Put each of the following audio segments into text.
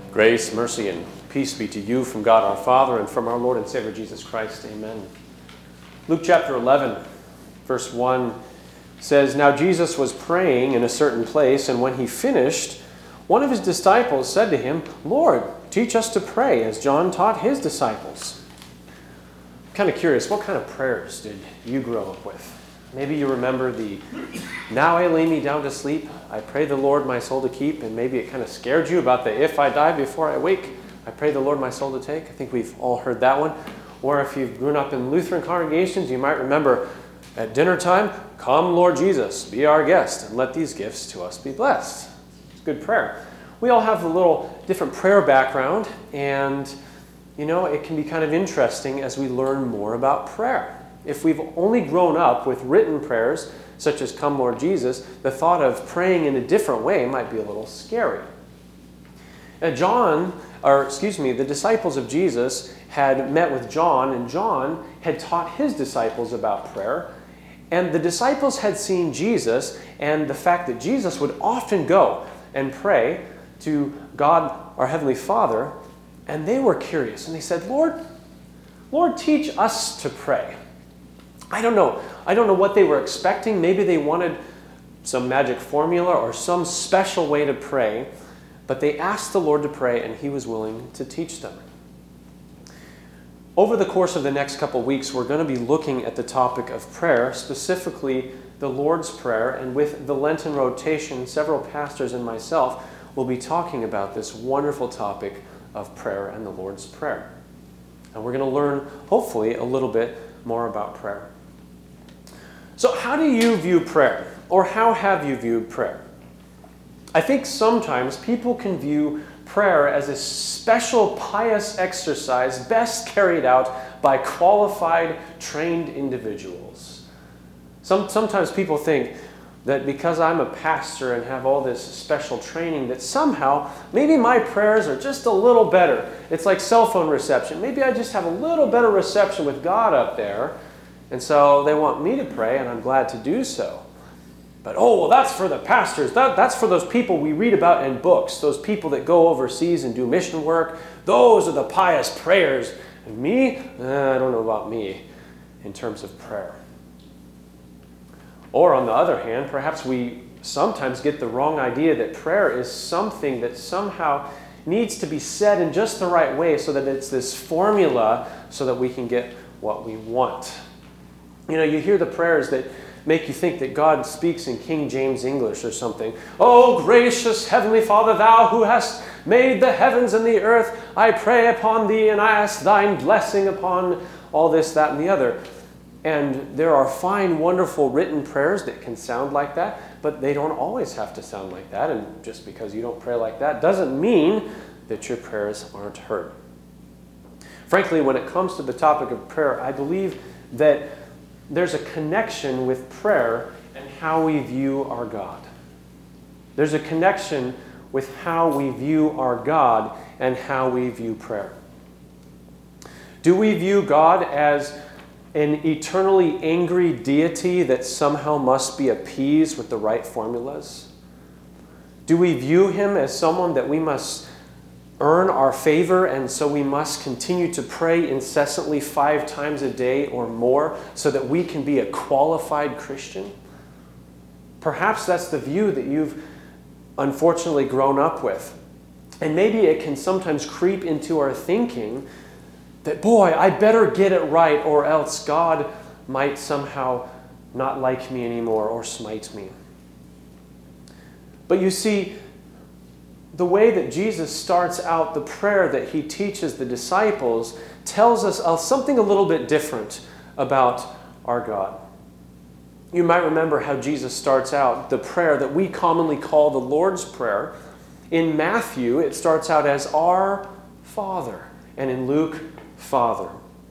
Grace, mercy, and peace be to you from God our Father and from our Lord and Savior Jesus Christ. Amen. Luke chapter 11, verse 1 says, "Now Jesus was praying in a certain place, and when he finished, one of his disciples said to him, 'Lord, teach us to pray, as John taught his disciples.'" I'm kind of curious, what kind of prayers did you grow up with? Maybe you remember the, "Now I lay me down to sleep, I pray the Lord my soul to keep," and maybe it kind of scared you about the "if I die before I wake, I pray the Lord my soul to take." I think we've all heard that one. Or if you've grown up in Lutheran congregations, you might remember at dinner time, "Come, Lord Jesus, be our guest, and let these gifts to us be blessed." It's a good prayer. We all have a little different prayer background, and it can be kind of interesting as we learn more about prayer. If we've only grown up with written prayers, such as "Come, Lord Jesus," the thought of praying in a different way might be a little scary. The disciples of Jesus had met with John, and John had taught his disciples about prayer. And the disciples had seen Jesus and the fact that Jesus would often go and pray to God, our Heavenly Father, and they were curious. And they said, Lord, teach us to pray." I don't know what they were expecting. Maybe they wanted some magic formula or some special way to pray, but they asked the Lord to pray, and he was willing to teach them. Over the course of the next couple weeks, we're going to be looking at the topic of prayer, specifically the Lord's Prayer, and with the Lenten rotation, several pastors and myself will be talking about this wonderful topic of prayer and the Lord's Prayer. And we're going to learn, hopefully, a little bit more about prayer. So how do you view prayer? Or how have you viewed prayer? I think sometimes people can view prayer as a special pious exercise best carried out by qualified, trained individuals. Sometimes people think that because I'm a pastor and have all this special training that somehow maybe my prayers are just a little better. It's like cell phone reception. Maybe I just have a little better reception with God up there, and so they want me to pray, and I'm glad to do so. But, that's for the pastors. That's for those people we read about in books, those people that go overseas and do mission work. Those are the pious prayers. And me? I don't know about me in terms of prayer. Or on the other hand, perhaps we sometimes get the wrong idea that prayer is something that somehow needs to be said in just the right way so that it's this formula so that we can get what we want. You hear the prayers that make you think that God speaks in King James English or something. "Oh, gracious Heavenly Father, thou who hast made the heavens and the earth, I pray upon thee, and I ask thine blessing upon all this, that, and the other." And there are fine, wonderful written prayers that can sound like that, but they don't always have to sound like that. And just because you don't pray like that doesn't mean that your prayers aren't heard. Frankly, when it comes to the topic of prayer, I believe that there's a connection with prayer and how we view our God. There's a connection with how we view our God and how we view prayer. Do we view God as an eternally angry deity that somehow must be appeased with the right formulas? Do we view him as someone that we must earn our favor, and so we must continue to pray incessantly 5 times a day or more so that we can be a qualified Christian? Perhaps that's the view that you've unfortunately grown up with. And maybe it can sometimes creep into our thinking that, I better get it right or else God might somehow not like me anymore or smite me. But you see, the way that Jesus starts out the prayer that he teaches the disciples tells us something a little bit different about our God. You might remember how Jesus starts out the prayer that we commonly call the Lord's Prayer. In Matthew, it starts out as "Our Father," and in Luke, "Father."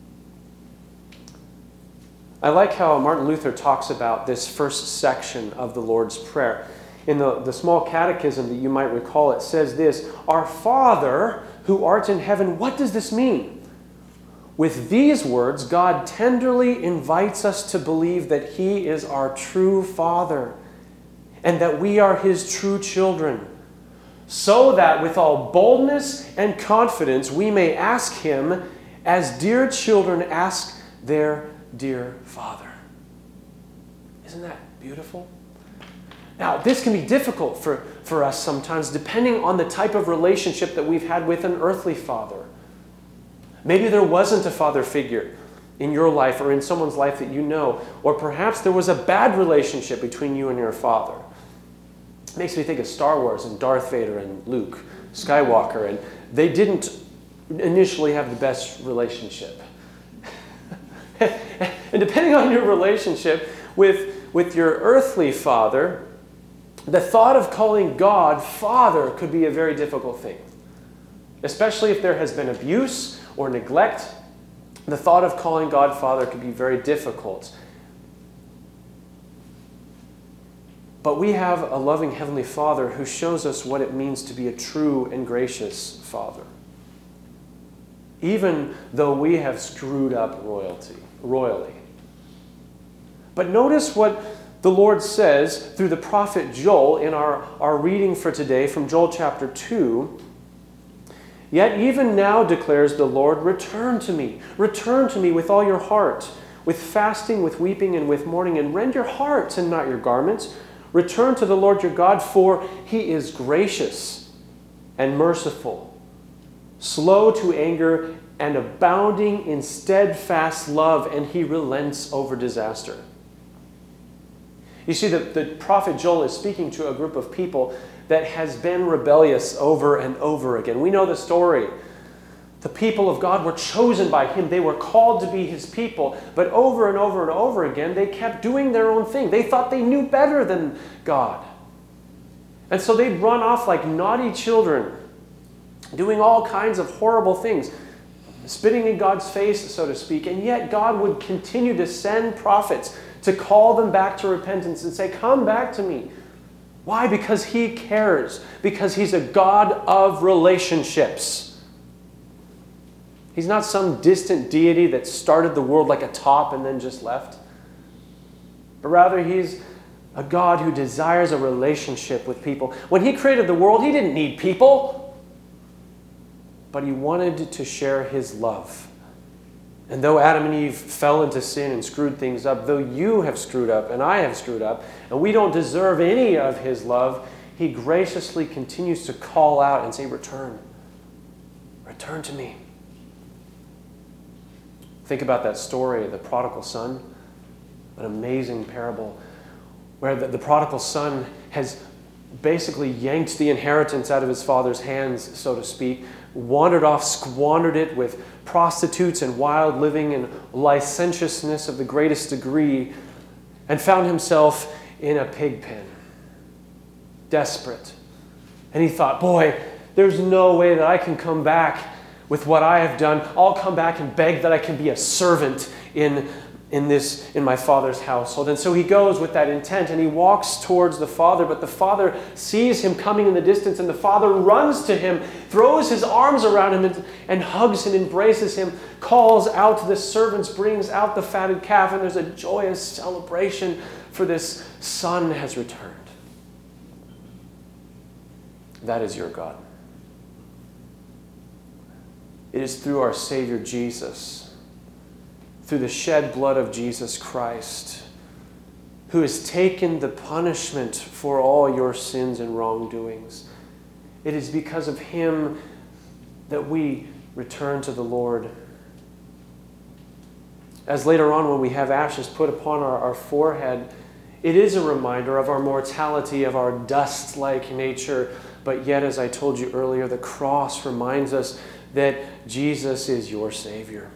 I like how Martin Luther talks about this first section of the Lord's Prayer. In the small catechism that you might recall, it says this: "Our Father who art in heaven." What does this mean? With these words, God tenderly invites us to believe that he is our true Father and that we are his true children. so that with all boldness and confidence we may ask him as dear children ask their dear Father. Isn't that beautiful? Now, this can be difficult for us sometimes, depending on the type of relationship that we've had with an earthly father. Maybe there wasn't a father figure in your life or in someone's life that you know, or perhaps there was a bad relationship between you and your father. It makes me think of Star Wars and Darth Vader and Luke Skywalker, and they didn't initially have the best relationship. And depending on your relationship with your earthly father, the thought of calling God Father could be a very difficult thing. Especially if there has been abuse or neglect, the thought of calling God Father could be very difficult. But we have a loving Heavenly Father who shows us what it means to be a true and gracious Father. Even though we have screwed up royally. But notice what the Lord says through the prophet Joel in our reading for today from Joel chapter 2. Yet even now declares the Lord, return to me with all your heart, with fasting, with weeping, and with mourning, and rend your hearts and not your garments. Return to the Lord your God, for he is gracious and merciful, slow to anger, and abounding in steadfast love, and he relents over disaster. You see, the prophet Joel is speaking to a group of people that has been rebellious over and over again. We know the story. The people of God were chosen by him. They were called to be his people. But over and over and over again, they kept doing their own thing. They thought they knew better than God. And so they'd run off like naughty children, doing all kinds of horrible things, spitting in God's face, so to speak. And yet God would continue to send prophets to call them back to repentance and say, come back to me. Why? Because he cares. Because he's a God of relationships. He's not some distant deity that started the world like a top and then just left. But rather, he's a God who desires a relationship with people. When he created the world, he didn't need people. But he wanted to share his love. And though Adam and Eve fell into sin and screwed things up, though you have screwed up and I have screwed up, and we don't deserve any of his love, he graciously continues to call out and say, return. Return to me. Think about that story of the prodigal son, an amazing parable where the prodigal son has basically yanked the inheritance out of his father's hands, so to speak, wandered off, squandered it with prostitutes and wild living and licentiousness of the greatest degree, and found himself in a pig pen, desperate. And he thought, boy, there's no way that I can come back with what I have done. I'll come back and beg that I can be a servant in my father's household. And so he goes with that intent and he walks towards the father, but the father sees him coming in the distance, and the father runs to him, throws his arms around him and hugs and embraces him, calls out to the servants, brings out the fatted calf, and there's a joyous celebration, for this son has returned. That is your God. It is through our Savior Jesus, through the shed blood of Jesus Christ, who has taken the punishment for all your sins and wrongdoings. It is because of him that we return to the Lord. As later on, when we have ashes put upon our forehead, it is a reminder of our mortality, of our dust-like nature. But yet, as I told you earlier, the cross reminds us that Jesus is your Savior.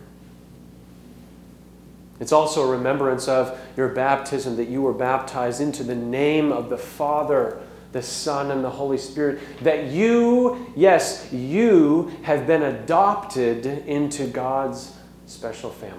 It's also a remembrance of your baptism, that you were baptized into the name of the Father, the Son, and the Holy Spirit, that you, yes, you have been adopted into God's special family.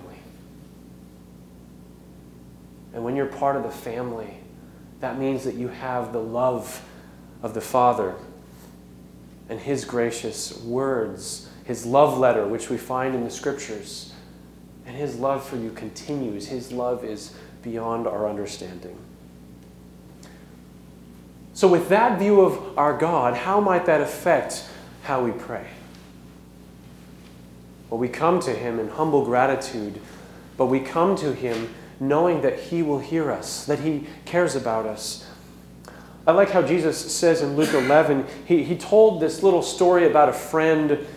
And when you're part of the family, that means that you have the love of the Father and his gracious words, his love letter, which we find in the Scriptures. And his love for you continues. His love is beyond our understanding. So with that view of our God, how might that affect how we pray? Well, we come to him in humble gratitude, but we come to him knowing that he will hear us, that he cares about us. I like how Jesus says in Luke 11, he told this little story about a friend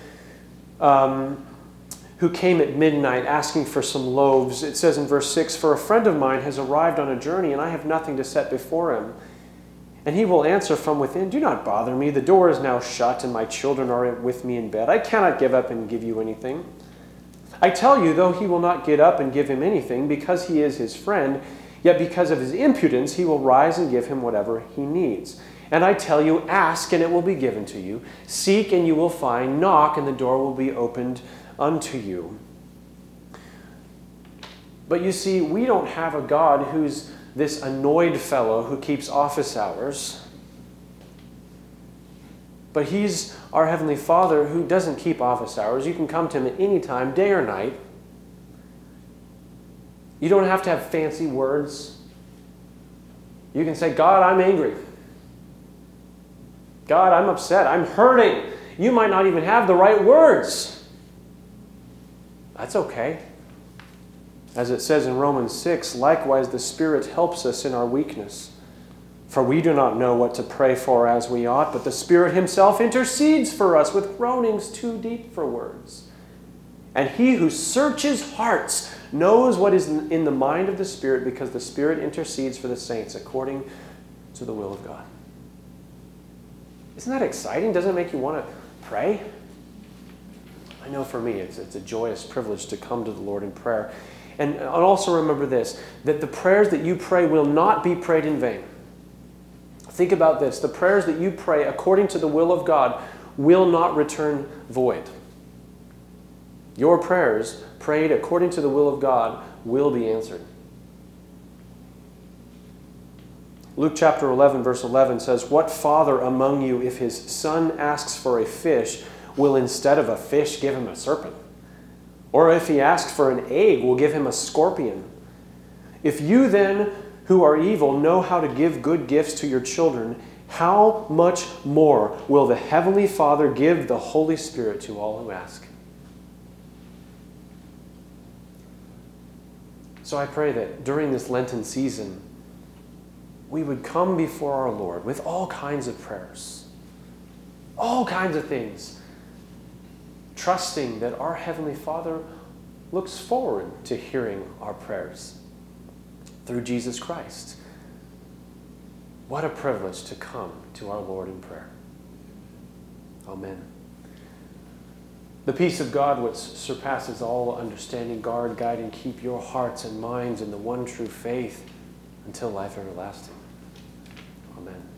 who came at midnight asking for some loaves. It says in verse 6, "For a friend of mine has arrived on a journey, and I have nothing to set before him. And he will answer from within, 'Do not bother me. The door is now shut, and my children are with me in bed. I cannot give up and give you anything.' I tell you, though he will not get up and give him anything, because he is his friend, yet because of his impudence he will rise and give him whatever he needs. And I tell you, ask, and it will be given to you. Seek, and you will find. Knock, and the door will be opened unto you." But you see, we don't have a God who's this annoyed fellow who keeps office hours. But he's our Heavenly Father who doesn't keep office hours. You can come to him at any time, day or night. You don't have to have fancy words. You can say, "God, I'm angry. God, I'm upset. I'm hurting." You might not even have the right words. That's okay. As it says in Romans 6, "Likewise the Spirit helps us in our weakness. For we do not know what to pray for as we ought, but the Spirit himself intercedes for us with groanings too deep for words. And he who searches hearts knows what is in the mind of the Spirit, because the Spirit intercedes for the saints according to the will of God." Isn't that exciting? Doesn't it make you want to pray? I know for me, it's a joyous privilege to come to the Lord in prayer. And also remember this, that the prayers that you pray will not be prayed in vain. Think about this. The prayers that you pray according to the will of God will not return void. Your prayers prayed according to the will of God will be answered. Luke chapter 11, verse 11 says, "What father among you, if his son asks for a fish, will instead of a fish give him a serpent? Or if he asks for an egg, will give him a scorpion? If you then, who are evil, know how to give good gifts to your children, how much more will the Heavenly Father give the Holy Spirit to all who ask?" So I pray that during this Lenten season, we would come before our Lord with all kinds of prayers, all kinds of things, trusting that our Heavenly Father looks forward to hearing our prayers through Jesus Christ. What a privilege to come to our Lord in prayer. Amen. The peace of God, which surpasses all understanding, guard, guide, and keep your hearts and minds in the one true faith until life everlasting. Amen.